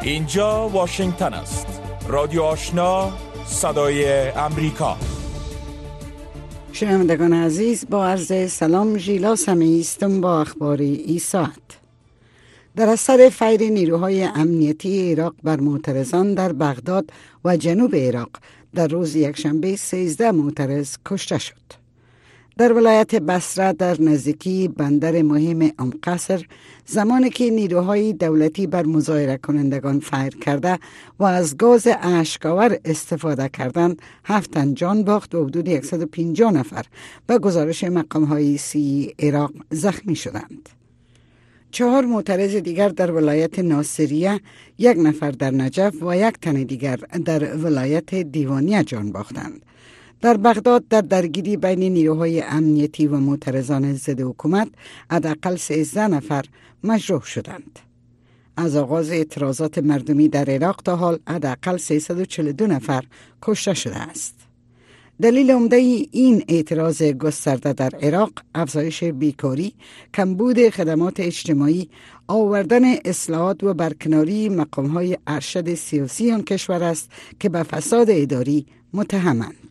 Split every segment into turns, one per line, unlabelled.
اینجا واشنگتن است. رادیو آشنا، صدای امریکا.
شنوندگان عزیز، با عرض سلام، ژیلا سمیعی هستم با اخبار این ساعت. در اثر فیر نیروهای امنیتی عراق بر معترضان در بغداد و جنوب عراق در روز یکشنبه 13 معترض کشته شد. در ولایت بصره در نزدیکی بندر مهم ام قصر، زمانی که نیروهای دولتی بر مظاهره کنندگان فیر کرده و از گاز اشک‌آور استفاده کردند، 7 تن جان باخت و حدود 150 نفر به گزارش مقام‌های سی عراق زخمی شدند. 4 معترض دیگر در ولایت ناصریه، 1 نفر در نجف و 1 تن دیگر در ولایت دیوانیه جان باختند. در بغداد در درگیری بین نیروهای امنیتی و معترضان ضد حکومت حداقل 13 نفر مجروح شدند. از آغاز اعتراضات مردمی در عراق تا حال حداقل 342 نفر کشته شده است. دلیل عمده این اعتراض گسترده در عراق افزایش بیکاری، کمبود خدمات اجتماعی، آوردن اصلاحات و برکناری مقام‌های ارشد سیاسی آن کشور است که به فساد اداری متهمند.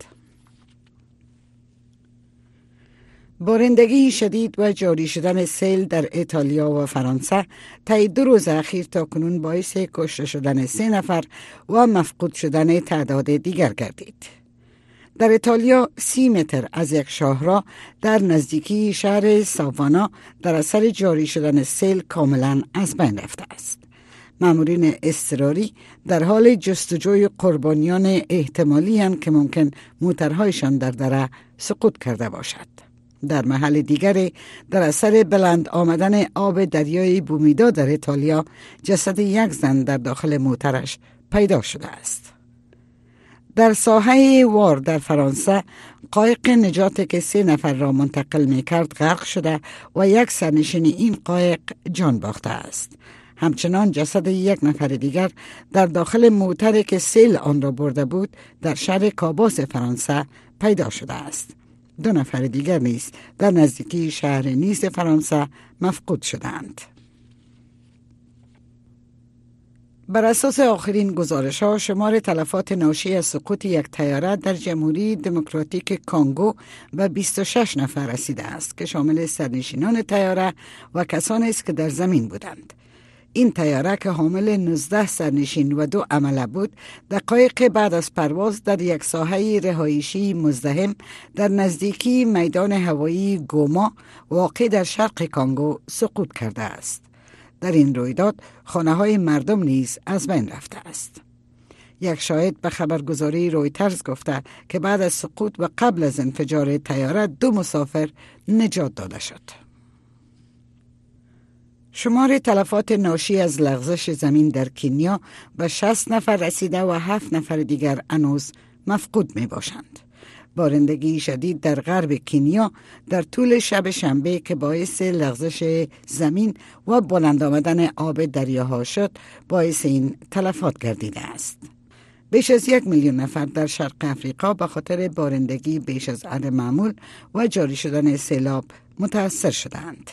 بارندگی شدید و جاری شدن سیل در ایتالیا و فرانسه طی 2 روز اخیر تاکنون باعث کشته شدن 3 نفر و مفقود شدن تعداد دیگر گردید. در ایتالیا 30 متر از یک شاهراه در نزدیکی شهر ساوانا در اثر جاری شدن سیل کاملا از بین رفته است. مامورین اضطراری در حال جستجوی قربانیان احتمالی هستند که ممکن موترهایشان در دره سقوط کرده باشد. در محل دیگر در اثر بلند آمدن آب دریای بومیدا در ایتالیا جسد 1 زن در داخل موترش پیدا شده است. در ساحه وار در فرانسه قایق نجات که 3 نفر را منتقل می کرد غرق شده و 1 سرنشین این قایق جان باخته است. همچنان جسد 1 نفر دیگر در داخل موتر که سیل آن را برده بود در شهر کاباس فرانسه پیدا شده است. 2 نفر دیگر نیز در نزدیکی شهر نیس فرانسه مفقود شدند. بر اساس آخرین گزارش‌ها شمار تلفات ناشی از سقوط یک طیاره در جمهوری دموکراتیک کنگو به 26 نفر رسیده است که شامل سرنشینان طیاره و کسانی است که در زمین بودند. این طیاره که حامل 19 سرنشین و 2 عمله بود، دقایق بعد از پرواز در یک ساحه رهایشی مزدحم در نزدیکی میدان هوایی گوما واقع در شرق کنگو سقوط کرده است. در این رویداد خانه‌های مردم نیز از بین رفته است. یک شاهد به خبرگزاری رویترز گفته که بعد از سقوط و قبل از انفجار طیاره 2 مسافر نجات داده شد. شمار تلفات ناشی از لغزش زمین در کنیا به 60 نفر رسیده و 7 نفر دیگر هنوز مفقود می باشند. بارندگی شدید در غرب کنیا در طول شب شنبه که باعث لغزش زمین و بلند آمدن آب دریاها شد، باعث این تلفات گردیده است. بیش از 1 میلیون نفر در شرق افریقا به خاطر بارندگی بیش از حد معمول و جاری شدن سیلاب متاثر شدند.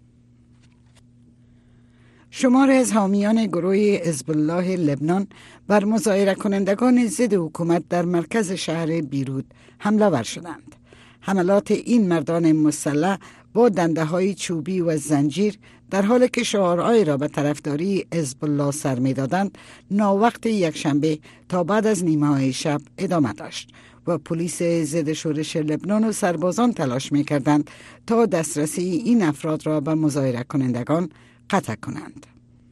شمار از حامیان گروه حزب الله لبنان بر مظاهره کنندگان ضد حکومت در مرکز شهر بیروت حمله ور شدند. حملات این مردان مسلح با دنده‌های چوبی و زنجیر در حالی که شعارهایی را به طرفداری حزب الله سر می‌دادند، ناوقت یکشنبه تا بعد از نیمه‌های شب ادامه داشت و پلیس ضد شورش لبنان و سربازان تلاش می‌کردند تا دسترسی این افراد را به مظاهره کنندگان قطع کنند.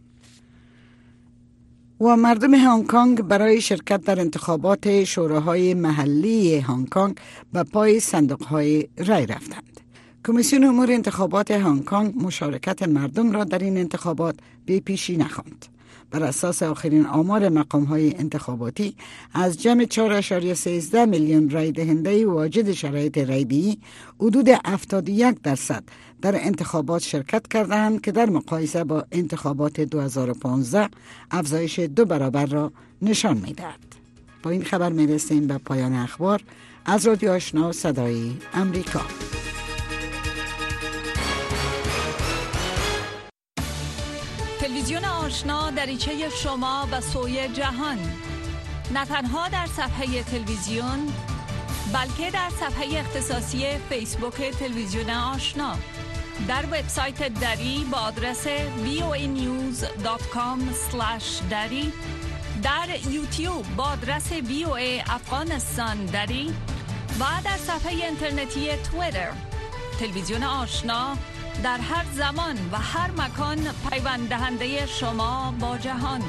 و مردم هنگ کنگ برای شرکت در انتخابات شوراهای محلی هنگ کنگ به پای صندوق‌های رای رفتند. کمیسیون امور انتخابات هنگ کنگ مشارکت مردم را در این انتخابات به پیشی نخواند. بر اساس آخرین آمار مقام‌های انتخاباتی، از جمع 4.13 میلیون رای دهنده واجد شرایط رایدهی، حدود 71% در انتخابات شرکت کردند که در مقایسه با انتخابات 2015 افزایش 2 برابر را نشان می‌دهد. با این خبر می‌رسیم به پایان اخبار از رادیو آشنا صدای امریکا.
تلویزیون آشنا دریچه شما و سوی جهان، نه تنها در صفحه تلویزیون بلکه در صفحه اختصاصی فیسبوک تلویزیون آشنا، در وبسایت دری با آدرس voanews.com/dari، در یوتیوب با آدرس VOA افغانستان دری و در صفحه اینترنتی توییتر. تلویزیون آشنا در هر زمان و هر مکان پیوند دهنده شما با جهان.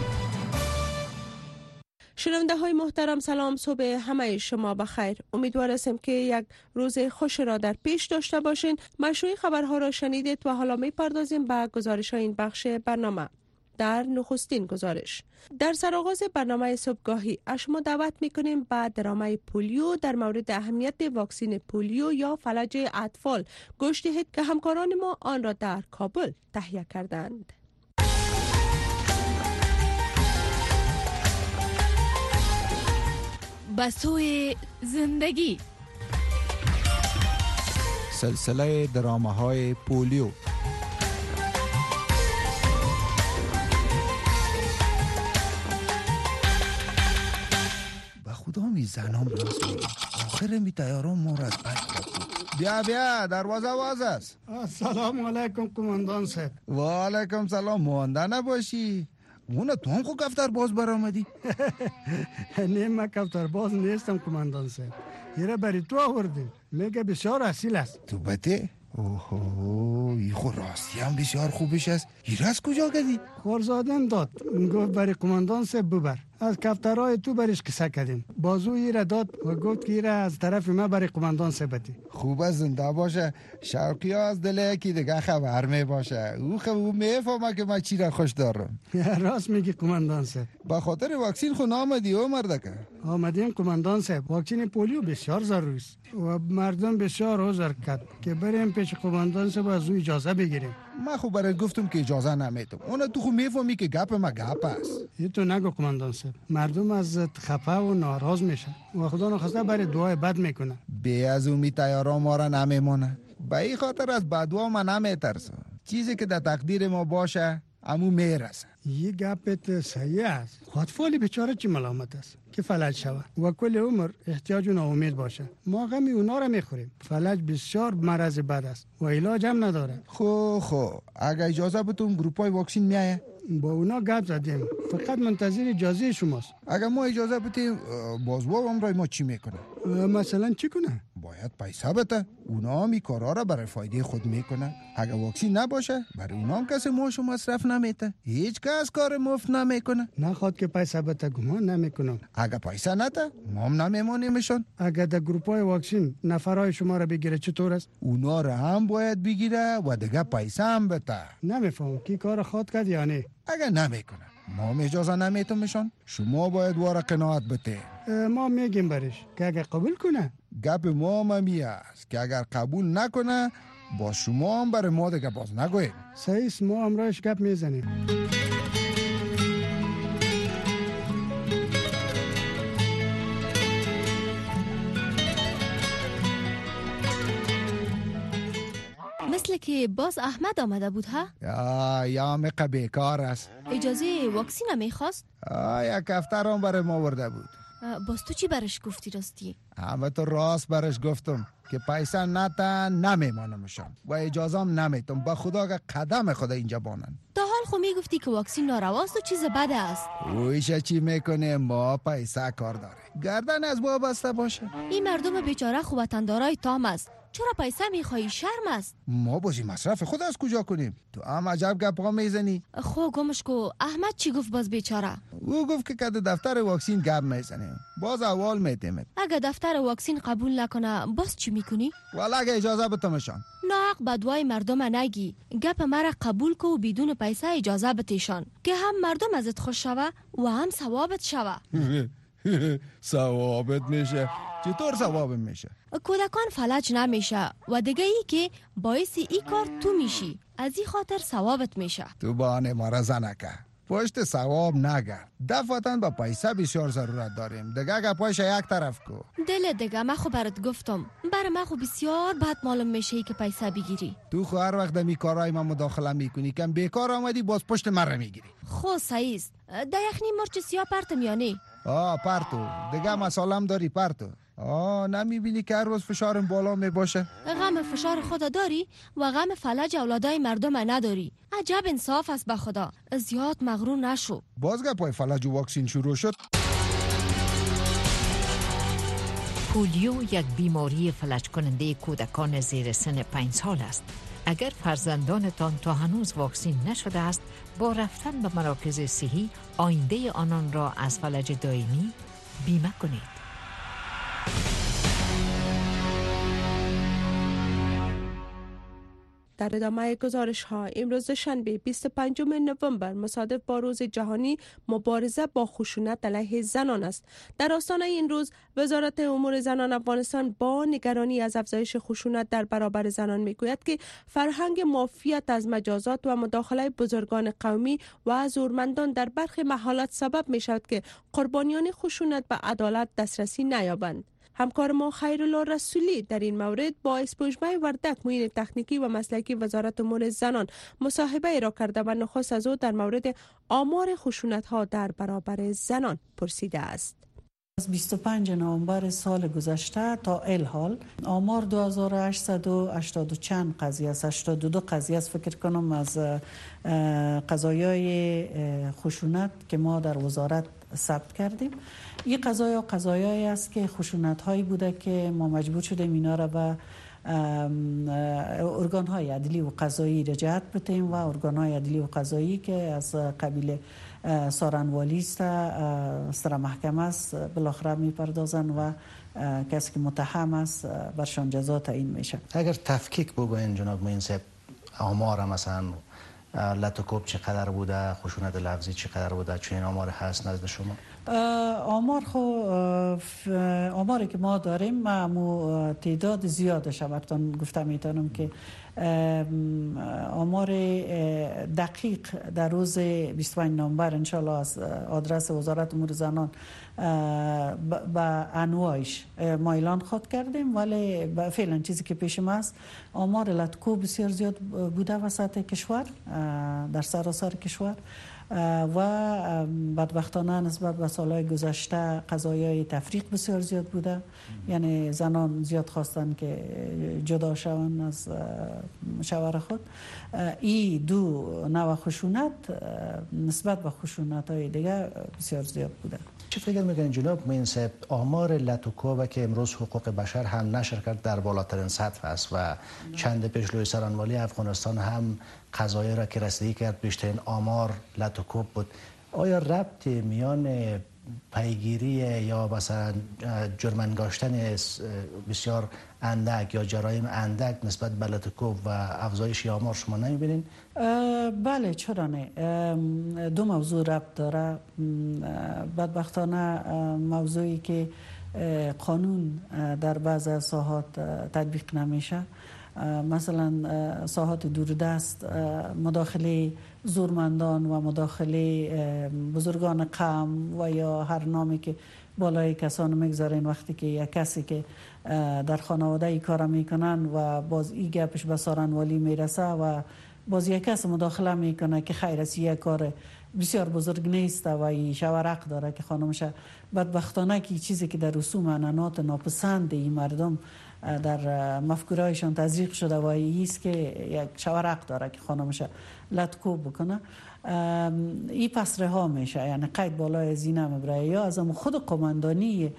شنونده های محترم، سلام، صبح همه شما بخیر. امیدوار هستم که یک روز خوش را در پیش داشته باشین. مشروع خبرها را شنیدید و حالا می پردازیم به گزارش های این بخش برنامه. در نخستین گزارش، در سرآغاز برنامه صبحگاهی از شما دعوت میکنیم به درامه پولیو در مورد اهمیت واکسن پولیو یا فلج اطفال گوش دهید که همکاران ما آن را در کابل تهیه کردند.
بسوی زندگی،
سلسله درامه های پولیو. به خدا می زنم راست میگم، آخر می تیارم ما را از بد. بیا دروازه باز است.
السلام علیکم کماندان صاحب.
و علیکم سلام. مانده نباشی. اون تو هم خود کفتر باز برآمدی؟
نه، من کفتر باز نیستم کماندان صاحب. یه برای تو آوردیم، میگه بسیار اصیل است.
تو بته؟ اوه، این خود راستی هم بسیار خوبش است. این از کجا گدی؟
خورزادم داد، گفت برای کماندان صاحب ببر. از کفترهای تو برش قصه کردیم، بازو ایره داد و گفت که ایره از طرف ما برای کماندان صاحب بدی.
خوب زنده باشه. شوقی از دل یکی دیگه خبر می باشه. او میفهمه که من چی را خوش دارم.
راست میگی کماندان صاحب.
با خاطر واکسین خود آمدی او مردکه؟
آمدیم کماندان صاحب. واکسن پولیو بسیار ضروری است و مردم بسیار حاضر کرد که بریم پیش کماندان صاحب از او اجازه بگیریم.
من خب برای گفتم که اجازه نمیتم. اون تو خود میفهمی که گپ ما گپ است.
این تو نگو کماندان صاحب. مردم از خفه و ناراض میشن و خدا نخواسته برای دعای بد میکنه.
بی از اون تیارا ما را نمیمونه. به این خاطر از بدوا ما نمیترسم. چیزی که در تقدیر ما باشه امو میرسه.
یه گپت صحیح است. اطفال بیچاره چی ملامت است که فلج شود و کل عمر احتیاج و ناامید باشه. ما غم اونا را میخوریم. فلج بسیار مرض بد است و علاج هم نداره.
خو اگه اجازه بتون گروپای واکسین میایه؟
با اونا گپ زدیم، فقط منتظر اجازه شماست.
اگه ما اجازه بتیم بازوا امرای ما چی میکنه؟
مثلا چی کنه؟
باید پیسه بده. اونا هم این کارا را برای فایده خود میکنه. اگه واکسین نباشه برای اونا هم کسی ماشو مصرف نمیته. هیچ کس کار مفت نمیکنه.
نخواد که پیسه بده گمان نمیکنم.
اگه پیسه نده ما هم نمیمانیمشون.
اگه در گروپای واکسین نفرای شما را بگیره چطور است؟
اونا را هم باید بگیره و دیگه پیسه هم بده.
نمیفهم کی کار خود کرد یا نه.
اگه نمیکنه ما هم اجازه نمیتونمشون. شما باید وارا قناعت بده.
ما میگیم برش که اگه قبول کنه.
گپ ما هم است که اگر قبول نکنه با شما هم برای ما دیگه باز نگویم.
صحیح، ما امرایش گپ میزنیم.
مثل که باز احمد آمده بود ها؟
یا مقه بیکار است.
اجازه واکسین میخواست؟
یک هفته هم برای ما ورده بود.
باز تو چی برش گفتی راستی؟
همه تو راست برش گفتم که پیسه نتا نمیمانمشان و اجازه هم نمیتم. با خدا که قدم خدا اینجا بانن.
تا حال خو میگفتی که واکسین نارواست و چیز بد است.
اویشه چی میکنه؟ ما پیسه کار داره. گردن از با بسته باشه.
این مردم بیچاره خو وطندارای تام است. چرا پیسه میخوایی؟ شرم است.
ما بازی مصرف خود از کجا کنیم؟ تو هم عجب گپا میزنی.
خو گمش کو. احمد چی گفت باز بیچاره؟
او گفت که کد دفتر واکسین گپ میزنیم. باز اول میتیم.
اگه دفتر واکسین قبول نکنه باز چی میکنی؟
والا اگه اجازه بتمشان.
نه بدوای مردم نگی. گپ مرا قبول کو و بدون پیسه اجازه بتیشان که هم مردم ازت خوش شوه و هم ثوابت شوه.
ثوابت میشه؟ چطور ثوابت میشه؟
کودکان فلج نمیشه و دیگه ای که باعث ای کار تو میشی. از این خاطر ثوابت میشه.
تو بانه ما را زنکه. پشت ثواب نگرد. دفعتاً با پیسه بسیار ضرورت داریم. دیگه گپایش یک طرف کو.
دل دیگه من خو برات گفتم، برای من خو بسیار بد معلوم میشه ای که پیسه بگیری.
تو خو هر وقت می کارهای من مداخله میکنی، کم بیکار آمدی باز پشت من را میگیری.
خو سعیست در یخنی مرچ سیاه پرت میانی.
پرتو دیگه مسالم داری پرتو. نمیبینی که هر روز فشارم بالا میباشه؟
غم فشار خدا داری و غم فلج اولادای مردم نداری. عجب انصاف است به خدا. زیاد مغرور نشو.
بازگه پای فلج و واکسین شروع شد.
پولیو یک بیماری فلج کننده کودکان زیر سن 5 سال است. اگر فرزندانتان تا هنوز واکسین نشده است، با رفتن به مراکز صحی آینده آنان را از فلج دائمی بیمه کنید.
در ادامه گزارش ها، امروز شنبه 25 نوامبر مصادف با روز جهانی مبارزه با خشونت علیه زنان است. در آستانه این روز وزارت امور زنان افغانستان با نگرانی از افزایش خشونت در برابر زنان میگوید که فرهنگ معافیت از مجازات و مداخله بزرگان قومی و زورمندان در برخی محالات سبب می شود که قربانیان خشونت به عدالت دسترسی نیابند. همکار ما خیرالله رسولی در این مورد با اسپوجمه وردک معین تکنیکی و مسلکی وزارت امور زنان مصاحبه را کرده و نخست از او در مورد آمار خشونت ها در برابر زنان پرسیده است.
از 25 نوامبر سال گذشته تا الحال آمار 2880 چند قضیه است، 82 قضیه است فکر کنم از قضایای خشونت که ما در وزارت ثبت کردیم. این قضایایی است که خشونت هایی بوده که ما مجبور شدیم اینا را به ارگان های عدلی و قضایی رجعت بتیم و ارگان های عدلی و قضایی که از قبیل سارنوالی است، سر محکمه است، بالاخره میپردازن و کسی که متهم است برشان جزا تعیین میشه.
اگر تفکیک بگوین جناب معین صاحب، آمار مثلا لطوکوب چقدر بوده، خشونت لفظی چقدر بوده، چه این آمار هست نزد شما؟
آماری که ما داریم تعداد زیادش براتون گفته میتونم که آمار دقیق در روز 25 نوامبر انشالله از آدرس وزارت امور زنان به انواعش ما اعلان خود کردیم، ولی فعلا چیزی که پیش ما است آمار لطکو بسیار زیاد بوده وسط کشور، در سراسر کشور و بدبختانه نسبت به سالهای گذشته قضایای تفریق بسیار زیاد بوده. یعنی زنان زیاد خواستن که جدا شوند از شوهر خود. این دو نوع خشونت نسبت به خشونت های دیگه بسیار زیاد بوده.
چه فکر میکنین جناب معین صاحب، آمار لطوکوب که امروز حقوق بشر هم نشر کرد در بالاترین سطح است و چند پیش لوی سرانوالی افغانستان هم قضایی را که رسیدگی کرد بیشترین آمار لطوکوب بود. آیا ربط میان پیگیری یا مثلا جرم انگاشتن بسیار اندک یا جرایم اندک نسبت به لطوکوب و افزایش آمار شما نمیبینین؟
بله چرا نه، دو موضوع ربط داره. بدبختانه موضوعی که قانون در بعض ساحات تطبیق نمیشه، مثلا ساحات دوردست، مداخله زورمندان و مداخله بزرگان قوم و یا هر نامی که بالای کسان میگذارین، وقتی که یک کسی که در خانواده ای کار میکنن و باز ای گپش به سارنوالی میرسه و باز یک کس مداخله میکنه که خیر است یک کار بسیار بزرگ نیست و این شوهر حق داره که خانمش، بدبختانه که چیزی که در رسوم عنعنات ناپسند این مردم در مفکورهایشان تزریق شده و ایست که یک شوهر حق داره که خانمش لطکوب بکنه، این پس رها میشه. یعنی قید بالای از این نمیبره یا از خود قماندانی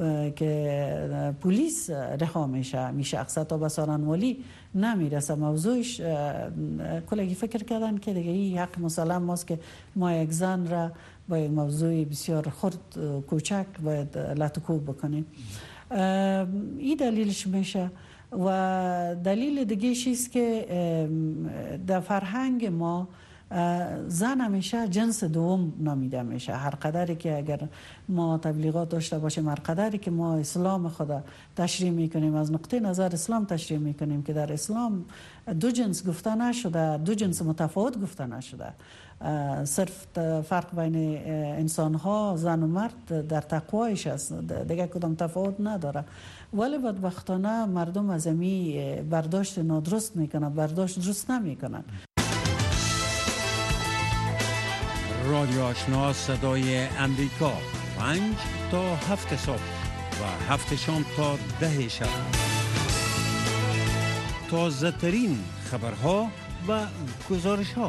که پلیس رها میشه شخصا تا به سارنوالی نمیرسه. موضوعش کلگی فکر کردن که دیگه این حق مسلم ماست که ما یک زن را با یک موضوع بسیار خرد کوچک باید لطکوب بکنیم. این دلیلش میشه و دلیل دیگه چیست که در فرهنگ ما زن همیشه جنس دوم نامیده میشه. هر قدری که اگر ما تبلیغات داشته باشیم، هر قدری که ما اسلام خدا تشریح میکنیم، از نقطه نظر اسلام تشریح میکنیم که در اسلام دو جنس گفته نشده، دو جنس متفاوت گفته نشده. صرف فرق بین انسان ها زن و مرد در تقوایش است، دیگه کدام تفاوت نداره. ولی بدبختانه مردم از امی برداشت نادرست میکنن، برداشت درست نمیکنن.
رادیو آشنا صدای امریکا 5 تا 7 صبح و 7 شام تا 10 شب. تازه ترین خبرها و گزارش ها.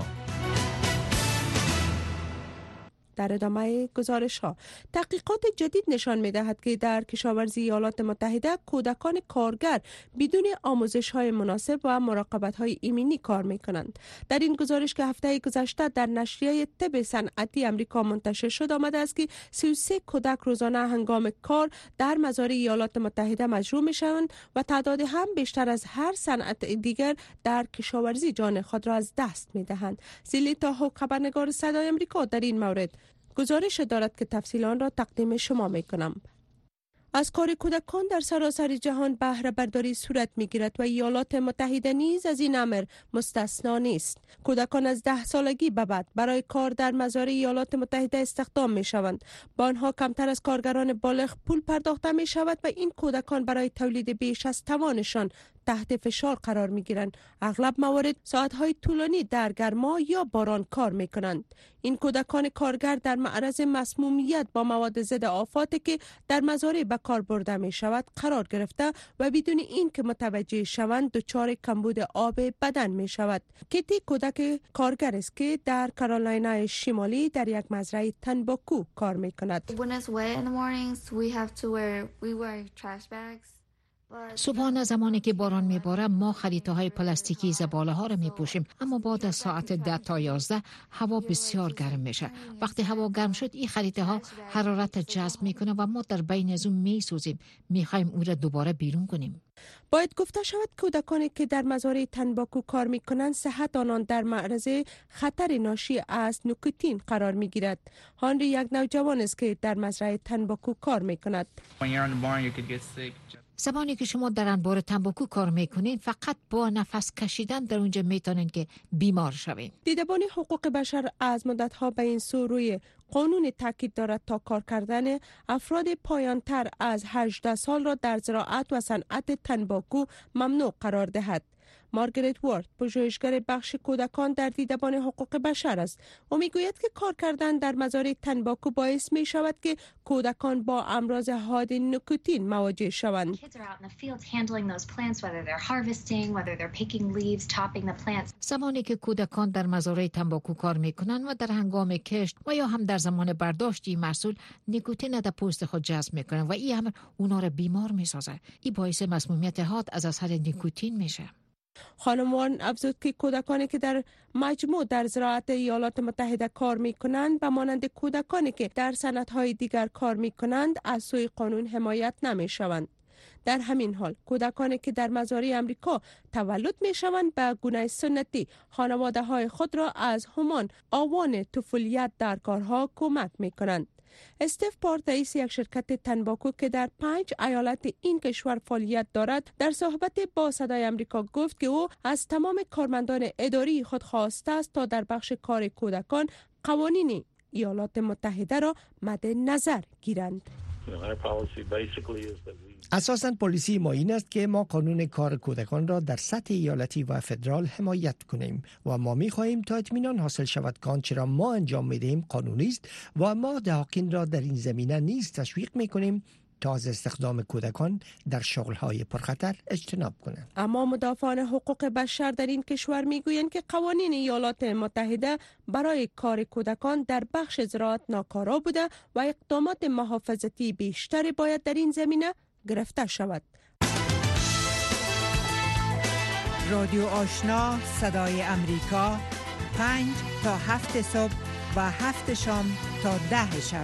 در ادامه گزارش ها، تحقیقات جدید نشان می دهد که در کشاورزی ایالات متحده کودکان کارگر بدون آموزش های مناسب و مراقبت های ایمنی کار می کنند. در این گزارش که هفته گذشته در نشریه طب صنعتی امریکا منتشر شد آمده است که 33 کودک روزانه هنگام کار در مزارع ایالات متحده مجروح می شوند و تعداد هم بیشتر از هر صنعت دیگر در کشاورزی جان خود را از دست می دهند. زلیتا هو، خبرنگار صدای امریکا، در این مورد گزارش دارد که تفصیل آن را تقدیم شما می کنم. از کار کودکان در سراسر جهان بهره برداری صورت می گیرد و ایالات متحده نیز از این امر مستثنا نیست. کودکان از 10 سالگی به بعد برای کار در مزارع ایالات متحده استخدام می شوند. با آنها کمتر از کارگران بالغ پول پرداخته می شود و این کودکان برای تولید بیش از توانشان تحت فشار قرار می گیرند. اغلب موارد ساعتهای طولانی در گرما یا باران کار می کنند. این کودکان کارگر در معرض مسمومیت با مواد ضد آفاتی که در مزارع به کار برده می شود قرار گرفته و بدون این که متوجه شوند دچار کمبود آب بدن می شود. کیتی کودک کارگر است که در کارولاینا شمالی در یک مزرعه تنباکو کار می کند.
صبحانه زمانی که باران میباره ما خریطه‌های پلاستیکی زباله ها را میپوشیم، اما بعد از ساعت 10 تا 11 هوا بسیار گرم میشه. وقتی هوا گرم شد این خریطه ها حرارت جذب میکنه و ما در بین از اون میسوزیم. میخوایم اون را دوباره بیرون کنیم.
باید گفته شود کودکانی که در مزارع تنباکو کار میکنند صحت آنان در معرض خطر ناشی از نیکوتین قرار میگیرد. هانری یک نوجوان است که در مزرعه تنباکو کار میکند.
زمانی که شما در انبار تنباکو کار میکنین فقط با نفس کشیدن در اونجا میتونین که بیمار شوین.
دیدبان حقوق بشر از مدتها به این سو روی قانون تاکید دارد تا کار کردن افراد پایانتر از 18 سال را در زراعت و صنعت تنباکو ممنوع قرار دهد. مارگریت وارد، پژوهشگر بخش کودکان در دیدبان حقوق بشر است. او میگوید که کار کردن در مزارع تنباکو باعث می شود که کودکان با امراض حاد نیکوتین مواجه شوند.
زمانی که کودکان در مزارع تنباکو کار میکنند و در هنگام کشت و یا هم در زمان برداشت این محصول نیکوتین در پوست خود جذب میکنند و این امر اونا را بیمار میسازه. این باعث مسمومیت حاد از اثر نیکوتین میشه.
خانم وارن افزود که کودکانی که در مجموع در زراعت ایالات متحده کار می کنند و مانند کودکانی که در صنعت‌های دیگر کار می کنند از سوی قانون حمایت نمی شوند. در همین حال کودکانی که در مزارع امریکا تولد می شوند به گونه سنتی خانواده های خود را از همان آوان طفولیت در کارها کمک می کنند. استیو پارت، رئیس یک شرکت تنباکو که در 5 ایالت این کشور فعالیت دارد، در صحبت با صدای امریکا گفت که او از تمام کارمندان اداری خود خواسته است تا در بخش کار کودکان قوانین ایالات متحده را مد نظر گیرند.
اساساً پالیسی ما این است که ما قانون کار کودکان را در سطح ایالتی و فدرال حمایت کنیم و ما می خواهیم تا اطمینان حاصل شود که آنچه را ما انجام می دهیم قانونی است و ما دهاقین را در این زمینه نیز تشویق می کنیم تا از استخدام کودکان در شغل‌های پرخطر اجتناب کنند.
اما مدافعان حقوق بشر در این کشور میگویند که قوانین ایالات متحده برای کار کودکان در بخش زراعت ناکارا بوده و اقدامات محافظتی بیشتری باید در این زمینه گرفته شود.
رادیو آشنا صدای امریکا 5 تا 7 صبح و 7 شام تا 10 شب.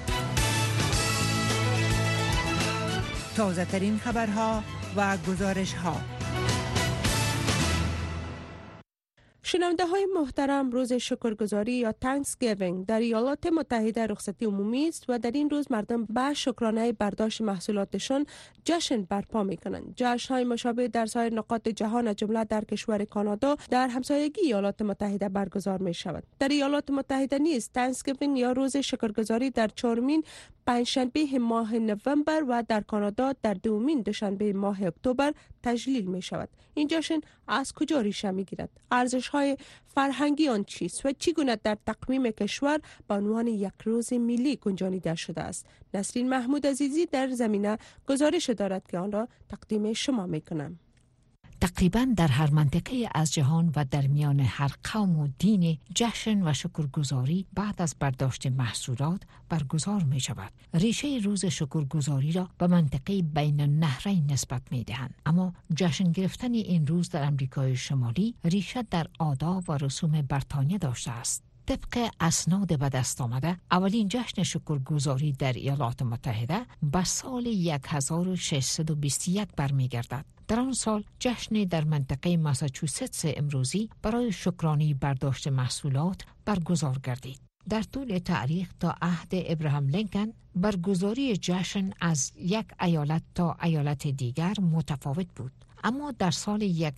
تازه ترین خبرها و گزارش ها.
شنونده های محترم، روز شکرگزاری یا تانکسگیوینگ در ایالات متحده رخصتی عمومی است و در این روز مردم به شکرانه برداشت محصولاتشان جشن برپا می کنند. جشن های مشابه در سایر نقاط جهان از جمله در کشور کانادا در همسایگی ایالات متحده برگزار می شود. در ایالات متحده نیز تانکسگیوینگ یا روز شکرگزاری در 4مین پنجشنبه ماه نوامبر و در کانادا در 2مین دوشنبه ماه اکتبر تجلیل می شود. این جشن از کجا ریشه می گیرد؟ ارزش های فرهنگی آن چیست و چگونه در تقویم کشور به عنوان یک روز ملی گنجانیده شده است؟ نسرین محمود عزیزی در زمینه گزارش دارد که آن را تقدیم شما می کنم.
تقریباً در هر منطقه از جهان و در میان هر قوم و دین جشن و شکرگزاری بعد از برداشت محصولات برگزار می شود. ریشه روز شکرگزاری را به منطقه بین النهرین نسبت می دهند، اما جشن گرفتن این روز در امریکای شمالی ریشه در آداب و رسوم بریتانیا داشته است. طبق اسناد به دست آمده، اولین جشن شکرگزاری در ایالات متحده به سال 1621 برمیگردد. در آن سال جشن در منطقه ماساچوستس امروزی برای شکرانه برداشت محصولات برگزار گردید. در طول تاریخ تا عهد ابراهام لینکن برگزاری جشن از یک ایالت تا ایالت دیگر متفاوت بود. اما در سال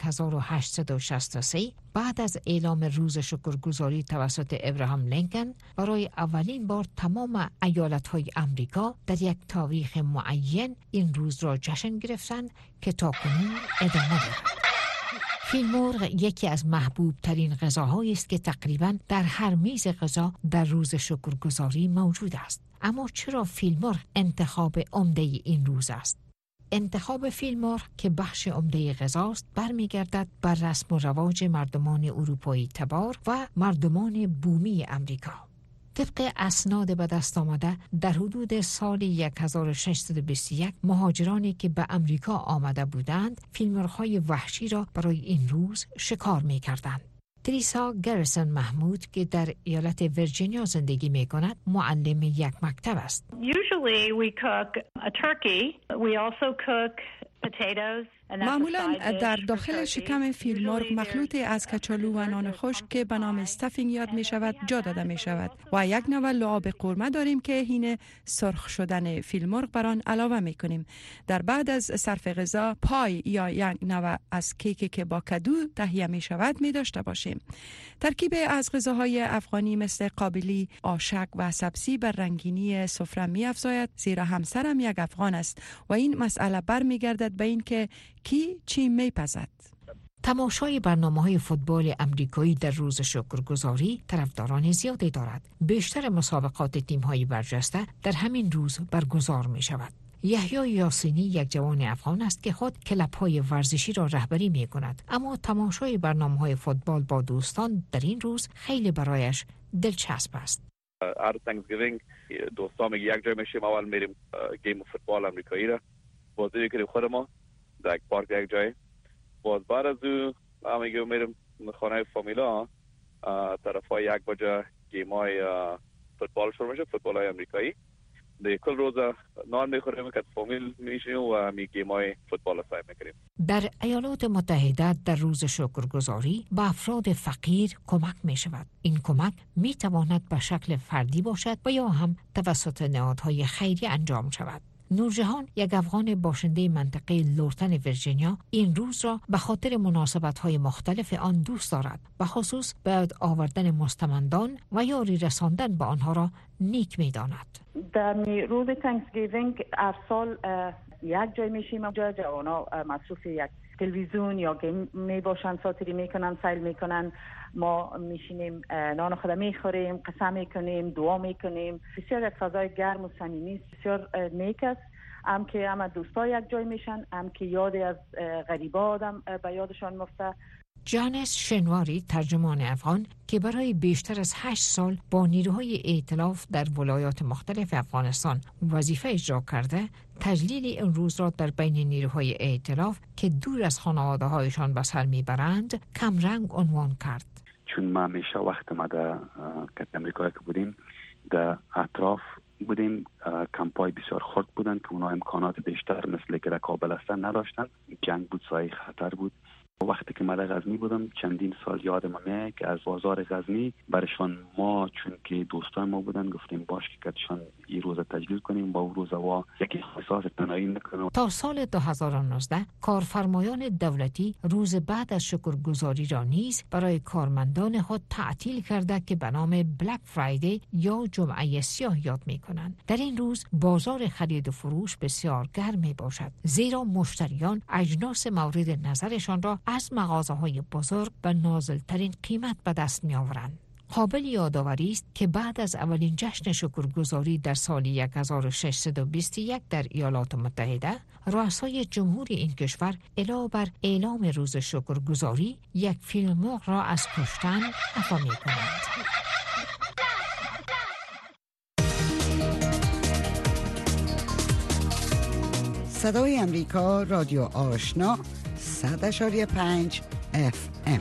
1863 بعد از اعلام روز شکرگزاری توسط ابراهام لینکن برای اولین بار تمام ایالت‌های امریکا در یک تاریخ معین این روز را جشن گرفتند که تاکنون ادامه دارد. فیلمرغ یکی از محبوب ترین غذاهایی است که تقریباً در هر میز غذا در روز شکرگزاری موجود است. اما چرا فیلمرغ انتخاب عمده این روز است؟ انتخاب فیلمرغ که بخش عمده غذاست برمیگردد بر رسم و رواج مردمان اروپایی تبار و مردمان بومی امریکا. طبق اسناد به دست آمده در حدود سال 1621 مهاجرانی که به امریکا آمده بودند فیلمرغ‌های وحشی را برای این روز شکار می‌کردند. تریسا گرسون محمود که در ایالت ویرجینیا زندگی می‌کند معلم یک مکتب است.
Usually we cook a turkey. We also cook potatoes.
معمولا در داخل شکم فیلمرغ مخلوطی از کچالو و نان خشک که به نام استفینگ یاد می شود جا داده می شود و یک نوع لعاب قورمه داریم که حین سرخ شدن فیلمرغ بر آن علاوه می کنیم. در بعد از صرف غذا پای یا یک نوع از کیکی که با کدو تهیه می شود می داشته باشیم. ترکیب از غذاهای افغانی مثل قابلی، آشک و سبزی بر رنگینی سفره می افزاید، زیرا همسرم یک افغان است و این مسئله بر می گردد به این که کی چی میپزد.
تماشای برنامه‌های فوتبال امریکایی در روز شکرگزاری طرفداران زیادی دارد. بیشتر مسابقات تیم‌های برجسته در همین روز برگزار می‌شود. یحیی یاسینی یک جوان افغان است که خود کلب‌های ورزشی را رهبری می‌کند، اما تماشای برنامه‌های فوتبال با دوستان در این روز خیلی برایش دلچسب است.
هر تانکسگیوینگ دوستان یک جای میشیم، اول میریم گیم فوتبال امریکایی را بازی می‌کنیم خود ما در یک پارک یک جای. باز بعد از او همه میریم خانه فامیلا طرفای 1 بجه گیمای فوتبال شروع میشه، فوتبال های امریکایی. در کل روز نان میخوریم که فامیل میشیم و می گیمای فوتبال سعی میکنیم.
در ایالات متحده در روز شکرگزاری به افراد فقیر کمک می شود. این کمک می تواند به شکل فردی باشد و یا هم توسط نهادهای خیریه انجام شود. نورجهان یک افغان باشنده منطقه لورتن ویرجینیا این روز را به خاطر مناسبت‌های مختلف آن دوست دارد، به خصوص به آوردن مستمندان و یاری رساندن به آنها را نیک می‌داند.
در روز تانکسگیوینگ هر سال یک جای میشیم، اونجا جوانا مصروف یک تلویزیون یا گیم میباشن، ساتری میکنن، سیل میکنن، ما میشینیم نان خود میخوریم، قسم میکنیم، دعا میکنیم. بسیار یک فضای گرم و صمیمی، بسیار نیک است. هم که هم دوستا یک جای میشن، هم که یاد از غریبا آدم به یادشان مفته.
جانس شنواری ترجمان افغان که برای بیشتر از 8 سال با نیروهای ائتلاف در ولایات مختلف افغانستان وظیفه اجرا کرده، تجلیل این روز را در بین نیروهای ائتلاف که دور از خانواده‌هایشان به سر میبرند کمرنگ عنوان کرد.
چون ما همیشه وقت ما در امریکا که بودیم در اطراف بودیم، کمپای بسیار خرد بودن که اونا امکانات بیشتر مثل که در کابل هستن نداشتن. جنگ بود، سایه خطر بود. وقتی که من در غزنی بودم چندین سال یادم میاد که از بازار غزنی برشان ما چون که دوستان ما بودن گفتیم باش که کدشان این روز تجلیل کنیم با روز و یکی احساس تنهایی نکنیم.
تا سال 2019 کارفرمایان دولتی روز بعد از شکرگزاری را نیز برای کارمندان خود تعطیل کرده که به نام بلک فرایدی یا جمعه سیاه یاد می کنند. در این روز بازار خرید و فروش بسیار گرم می باشد، زیرا مشتریان اجناس مورد نظرشان را از مغازه‌های بزرگ به نازل‌ترین قیمت به دست می‌آورند. قابل یادآوری است که بعد از اولین جشن شکرگزاری در سال 1621 در ایالات متحده، رؤسای جمهور این کشور علاوه بر اعلام روز شکرگزاری یک فیلم را از کشتن عفو می‌کنند.
صدای امریکا، رادیو آشنا 100.5 FM.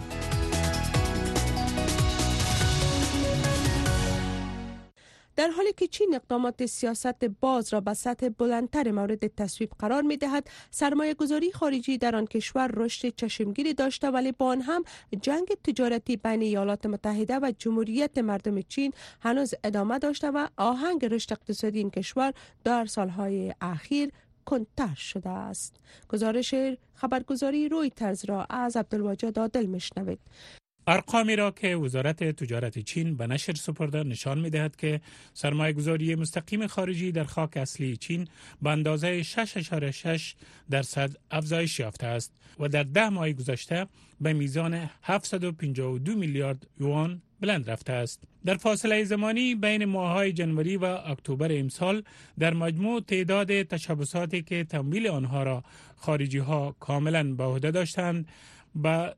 در حالی که چین اقدامات سیاست باز را به سطح بلندتر مورد تصویب قرار می دهد، سرمایه گذاری خارجی در آن کشور رشد چشمگیری داشته، ولی با آن هم جنگ تجارتی بین ایالات متحده و جمهوریت مردم چین هنوز ادامه داشته و آهنگ رشد اقتصادی این کشور در سالهای اخیر کندتر شده است. گزارش خبرگزاری رویترز را از عبدالواجد عادل میشنوید.
ارقامی را که وزارت تجارت چین به نشر سپرده نشان می‌دهد که سرمایه‌گذاری مستقیم خارجی در خاک اصلی چین به اندازه 6.6% افزایش یافته است و در 10 ماه گذشته به میزان 752 میلیارد یوان بلند رفته است. در فاصله زمانی بین ماه‌های جنوری و اکتبر امسال در مجموع تعداد تشبثاتی که تمویل آنها را خارجی‌ها کاملاً به عهده داشتند به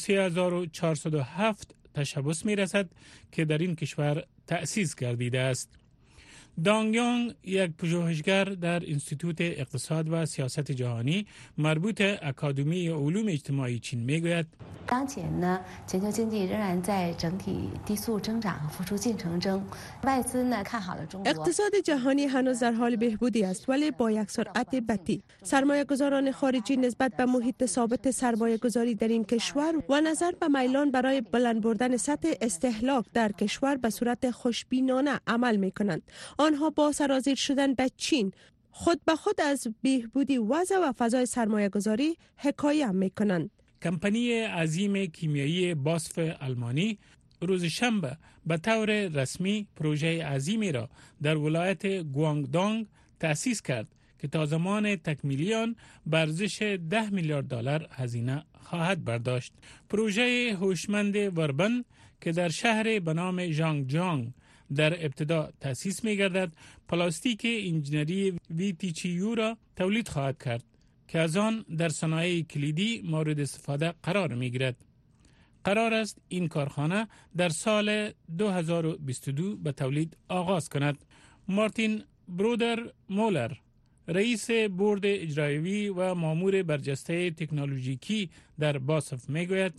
33407 تشبث می رسد که در این کشور تأسیس گردیده است. دانگ یانگ، یک پژوهشگر در انستیتوت اقتصاد و سیاست جهانی مربوط اکادمی علوم اجتماعی چین می گوید
اقتصاد جهانی هنوز در حال بهبودی است، ولی با یک سرعت بطیء. سرمایه گذاران خارجی نسبت به محیط ثابت سرمایه گذاری در این کشور و نظر به میلان برای بلند بردن سطح استهلاک در کشور به صورت خوشبینانه عمل می کنند. آنها با سرازیر شدن به چین خود به خود از بهبودی وضع و فضای سرمایه گذاری حکایه می کنند.
کمپانی عظیم کیمیایی باسف آلمانی روز شنبه به طور رسمی پروژه عظیمی را در ولایت گوانگدونگ تأسیس کرد که تا زمان تکمیلی آن به ارزش 10 میلیارد دلار هزینه خواهد برداشت. پروژه هوشمند وربن که در شهر به نام ژانگجیانگ در ابتدا تأسیس می گردد، پلاستیک انجینری VTCU را تولید خواهد کرد که از آن در صنایع کلیدی مورد استفاده قرار می گیرد. قرار است این کارخانه در سال 2022 به تولید آغاز کند. مارتین برودر مولر، رئیس بورد اجرایی و مامور برجسته تکنولوژیکی در باسف می گوید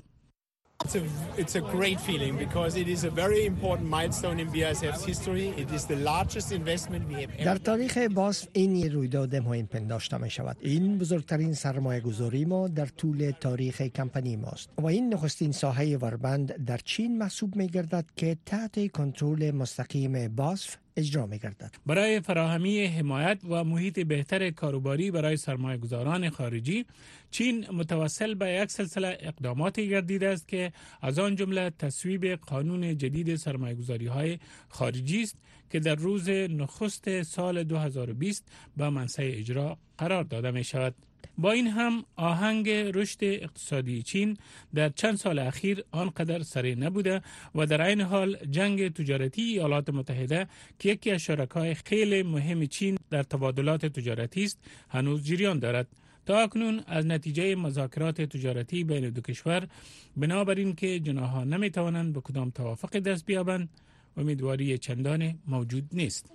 It's a great feeling because it is a very important milestone in BASF's history. It is the largest investment we have ever.
در تاریخ باسف این رویداد مهم پنداشته می شود. این بزرگترین سرمایه گذاری ما در طول تاریخ کمپانی ماست و این نخستین ساحه وربند در چین محسوب می گردد که تحت کنترل مستقیم باسف اجرا می گردد.
برای فراهمی حمایت و محیط بهتر کاروباری برای سرمایه گذاران خارجی، چین متوسل به یک سلسله اقداماتی گردیده است که از آن جمله تصویب قانون جدید سرمایه گذاری های خارجی است که در روز نخست سال 2020 به منصه اجرا قرار داده می شود. با این هم آهنگ رشد اقتصادی چین در چند سال اخیر آنقدر سریع نبوده و در عین حال جنگ تجارتی ایالات متحده که یکی از شرکای خیلی مهم چین در تبادلات تجارتی است هنوز جریان دارد. تا اکنون از نتیجه مذاکرات تجارتی بین دو کشور بنابراین که جناح‌ها نمی‌توانند به کدام توافق دست بیابند امیدواری چندانی موجود نیست.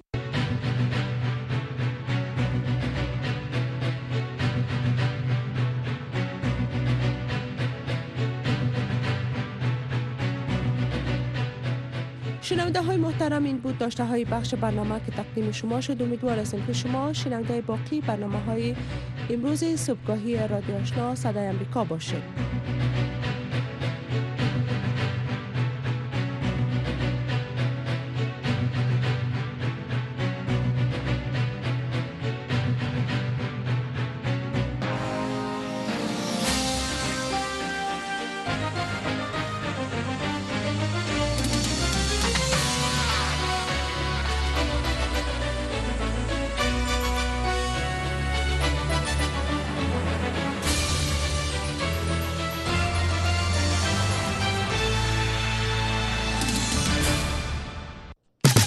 شنونده های محترم، این بود داشته های بخش برنامه که تقدیم شما شد. امیدوار هستیم که شما شنونده باقی برنامه های امروز صبحگاهی رادیو آشنا صدای امریکا باشید.